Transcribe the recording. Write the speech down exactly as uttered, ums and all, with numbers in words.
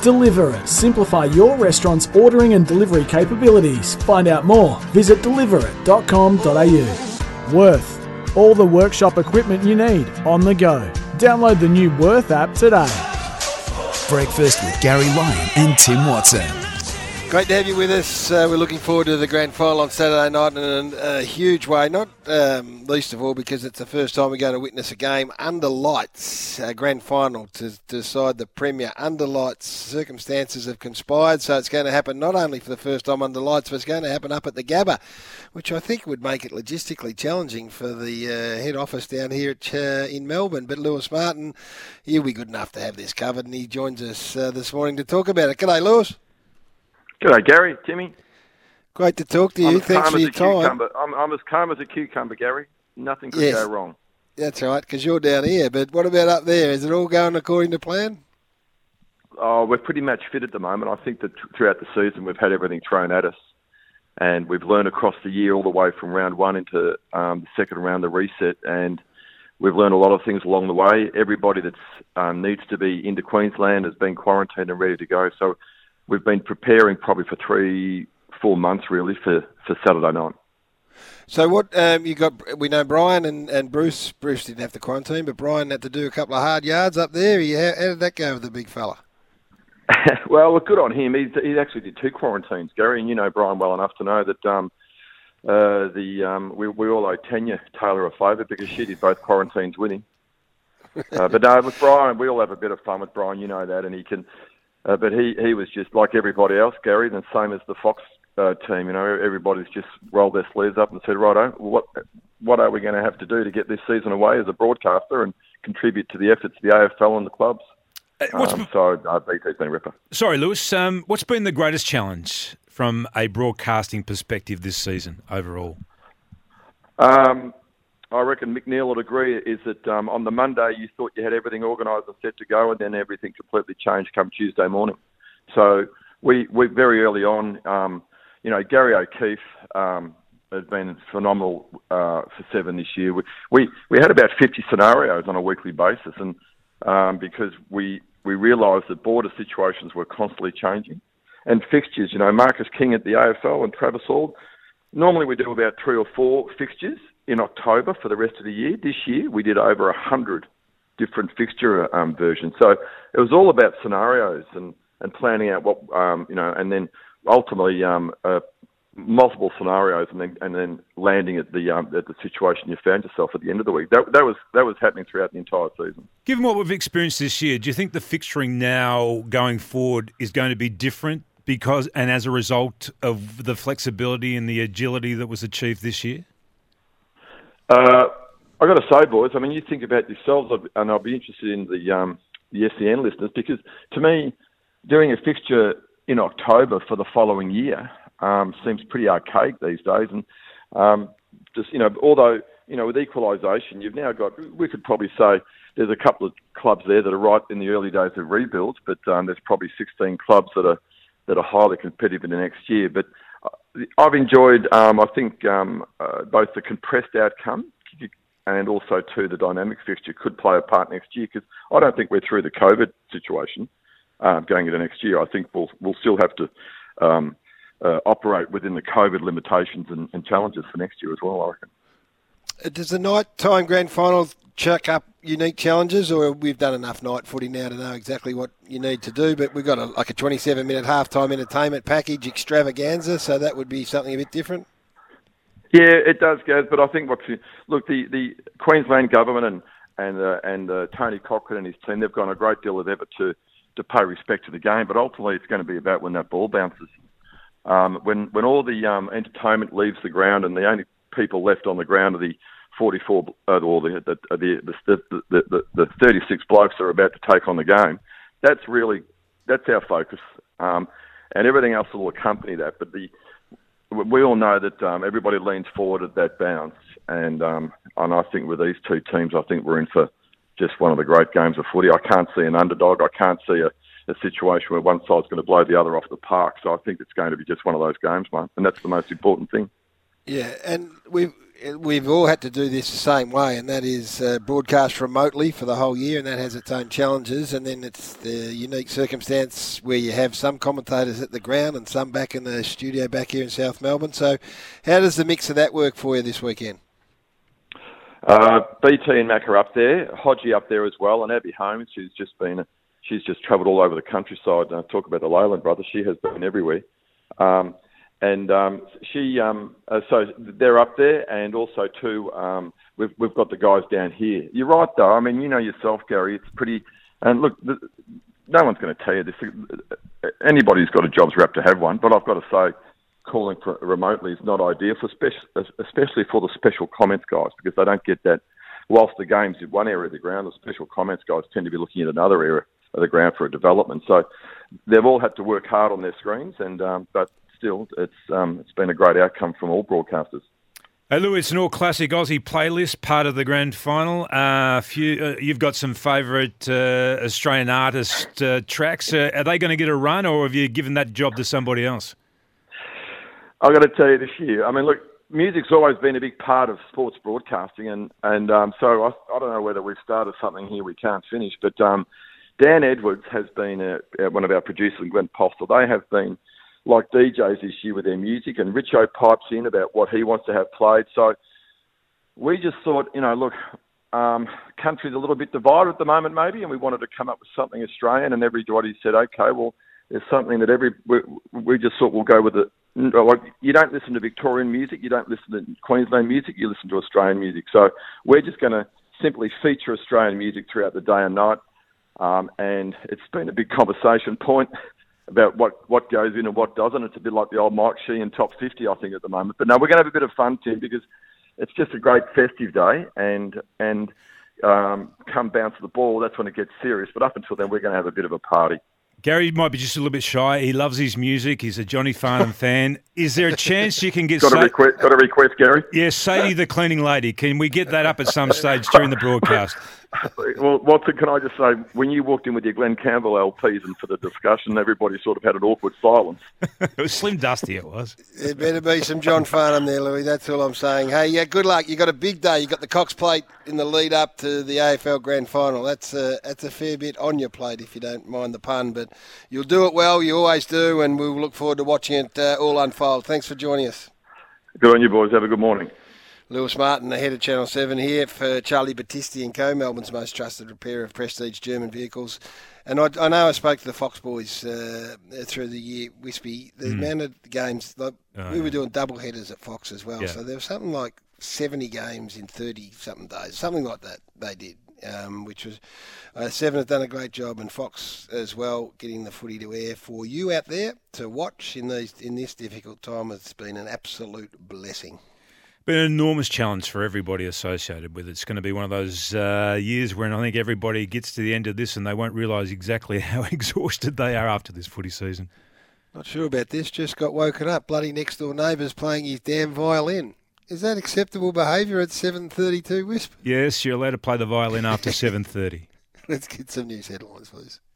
Deliverit. Simplify your restaurant's ordering and delivery capabilities. Find out more. Visit deliverit dot com dot a u. Worth. All the workshop equipment you need on the go. Download the new Worth app today. Breakfast with Gary Lyon and Tim Watson. Great to have you with us. Uh, we're looking forward to the grand final on Saturday night in a, a huge way, not um, least of all because it's the first time we're going to witness a game under lights, a grand final to, to decide the Premier under lights. Circumstances have conspired, so it's going to happen not only for the first time under lights, but it's going to happen up at the Gabba, which I think would make it logistically challenging for the uh, head office down here at, uh, in Melbourne. But Lewis Martin, he'll be good enough to have this covered, and he joins us uh, this morning to talk about it. G'day, Lewis. G'day, Gary, Timmy. Great to talk to you. I'm Thanks for your time. I'm, I'm as calm as a cucumber, Gary. Nothing could yes. go wrong. That's right, because you're down here. But what about up there? Is it all going according to plan? Oh, we're pretty much fit at the moment. I think that throughout the season we've had everything thrown at us. And we've learned across the year all the way from round one into um, the second round, the reset. And we've learned a lot of things along the way. Everybody that um, needs to be into Queensland has been quarantined and ready to go. So we've been preparing probably for three, four months really for, for Saturday night. So what um, you got? We know Brian and, and Bruce. Bruce didn't have to quarantine, but Brian had to do a couple of hard yards up there. How, how did that go with the big fella? Well, look, good on him. He he actually did two quarantines, Gary, and you know Brian well enough to know that um, uh, the um, we we all owe Tanya Taylor a favour because she did both quarantines with him. uh, but no, with Brian, we all have a bit of fun with Brian. You know that, and he can. Uh, but he, he was just like everybody else, Gary, and same as the Fox uh, team. You know, everybody's just rolled their sleeves up and said, righto, what what are we going to have to do to get this season away as a broadcaster and contribute to the efforts of the A F L and the clubs? Uh, what's um, so uh, B T's been a ripper. Sorry, Lewis. Um, what's been the greatest challenge from a broadcasting perspective this season overall? Um, I reckon Mick Neal would agree, is that um, on the Monday you thought you had everything organised and set to go, and then everything completely changed come Tuesday morning. So we, we very early on, um, you know, Gary O'Keefe um, has been phenomenal uh, for Seven this year. We, we we had about fifty scenarios on a weekly basis, and um, because we we realised that border situations were constantly changing, and fixtures, you know, Marcus King at the A F L and Travis Auld. Normally we do about three or four fixtures in October for the rest of the year. This year we did over a hundred different fixture um, versions. So it was all about scenarios and, and planning out what, um, you know, and then ultimately um, uh, multiple scenarios and then and then landing at the um, at the situation you found yourself at the end of the week. That that was that was happening throughout the entire season. Given what we've experienced this year, do you think the fixturing now going forward is going to be different because and as a result of the flexibility and the agility that was achieved this year? Uh, I've got to say, boys, I mean, you think about yourselves, and I'll be interested in the um, the S E N listeners, because to me, doing a fixture in October for the following year um, seems pretty archaic these days. And um, just, you know, although, you know, with equalisation, you've now got, we could probably say there's a couple of clubs there that are right in the early days of rebuilds, but um, there's probably sixteen clubs that are that are highly competitive in the next year. But I've enjoyed, um, I think, um, uh, both the compressed outcome and also, too, the dynamic fixture could play a part next year, because I don't think we're through the COVID situation uh, going into next year. I think we'll we'll still have to um, uh, operate within the COVID limitations and, and challenges for next year as well, I reckon. Does the night-time grand final chuck up unique challenges, or we've done enough night footy now to know exactly what you need to do, but we've got a, like a twenty-seven minute halftime entertainment package extravaganza, so that would be something a bit different? Yeah, it does, Gaz, but I think, what's look, the, the Queensland government and and uh, and uh, Tony Cochrane and his team, they've gone a great deal of effort to, to pay respect to the game, but ultimately it's going to be about when that ball bounces. Um, when when all the um, entertainment leaves the ground and the only people left on the ground are the forty-four, uh, or the the, the, the, the, the, the thirty-six blokes that are about to take on the game, that's really, that's our focus. Um, and everything else will accompany that. But the we all know that um, everybody leans forward at that bounce. And um, and I think with these two teams, I think we're in for just one of the great games of footy. I can't see an underdog. I can't see a, a situation where one side's going to blow the other off the park. So I think it's going to be just one of those games, mate. And that's the most important thing. Yeah, and we've we've all had to do this the same way, and that is uh, broadcast remotely for the whole year, and that has its own challenges. And then it's the unique circumstance where you have some commentators at the ground and some back in the studio back here in South Melbourne. So how does the mix of that work for you this weekend? Uh, B T and Mac are up there, Hodgie up there as well, and Abby Holmes, who's just been, she's just travelled all over the countryside. Uh, talk about the Leyland brothers, she has been everywhere. Um, And um, she, um, uh, so they're up there, and also too, um, we've we've got the guys down here. You're right, though. I mean, you know yourself, Gary. It's pretty. And look, the, no one's going to tell you this. Anybody who's got a job's wrap to have one. But I've got to say, calling for remotely is not ideal for speci- especially for the special comments guys, because they don't get that. Whilst the game's in one area of the ground, the special comments guys tend to be looking at another area of the ground for a development. So they've all had to work hard on their screens, and um, but. Still, it's um, it's been a great outcome from all broadcasters. Hey, Lou, it's an all-classic Aussie playlist, part of the grand final. Uh, few, uh, you've got some favourite uh, Australian artist uh, tracks. Uh, are they going to get a run, or have you given that job to somebody else? I've got to tell you this year, I mean, look, music's always been a big part of sports broadcasting, and, and um, so I, I don't know whether we've started something here we can't finish, but um, Dan Edwards has been a, a, one of our producers, and Glenn Postel. They have been like D Js this year with their music, and Richo pipes in about what he wants to have played. So we just thought, you know, look, um, country's a little bit divided at the moment maybe, and we wanted to come up with something Australian, and everybody said, okay, well, there's something that every, we, we just thought we'll go with it. Like, you don't listen to Victorian music, you don't listen to Queensland music, you listen to Australian music. So we're just going to simply feature Australian music throughout the day and night, um, and it's been a big conversation point about what, what goes in and what doesn't. It's a bit like the old Mike Sheehan top fifty, I think, at the moment. But no, we're going to have a bit of fun, Tim, because it's just a great festive day, and and um, come bounce the ball, that's when it gets serious. But up until then, we're going to have a bit of a party. Gary might be just a little bit shy. He loves his music. He's a Johnny Farnham fan. Is there a chance you can get... Got a request, got a request, Gary? Yes, Sadie the cleaning lady. Can we get that up at some stage during the broadcast? Well, Watson, can I just say, when you walked in with your Glenn Campbell L Ps and for the discussion, everybody sort of had an awkward silence. It was Slim Dusty, it was. There better be some John Farnham there, Louis. That's all I'm saying. Hey, yeah, good luck. You got a big day. You got the Cox Plate in the lead up to the A F L Grand Final. That's a, that's a fair bit on your plate, if you don't mind the pun. But you'll do it well. You always do, and we'll look forward to watching it uh, all unfold. Thanks for joining us. Good on you, boys. Have a good morning. Lewis Martin, the head of Channel seven here for Charlie Battisti and Co, Melbourne's most trusted repairer of prestige German vehicles. And I, I know I spoke to the Fox boys uh, through the year, Wispy. The mm. amount of games, like, oh, we yeah. were doing double headers at Fox as well. Yeah. So there was something like seventy games in thirty-something days, something like that they did, um, which was, uh, Seven have done a great job, and Fox as well, getting the footy to air for you out there to watch in these in this difficult time. It's been an absolute blessing. Been an enormous challenge for everybody associated with it. It's going to be one of those uh, years when I think everybody gets to the end of this and they won't realise exactly how exhausted they are after this footy season. Not sure about this. Just got woken up. Bloody next door neighbour's playing his damn violin. Is that acceptable behaviour at seven thirty-two, Wisp? Yes, you're allowed to play the violin after seven thirty. Let's get some news headlines, please.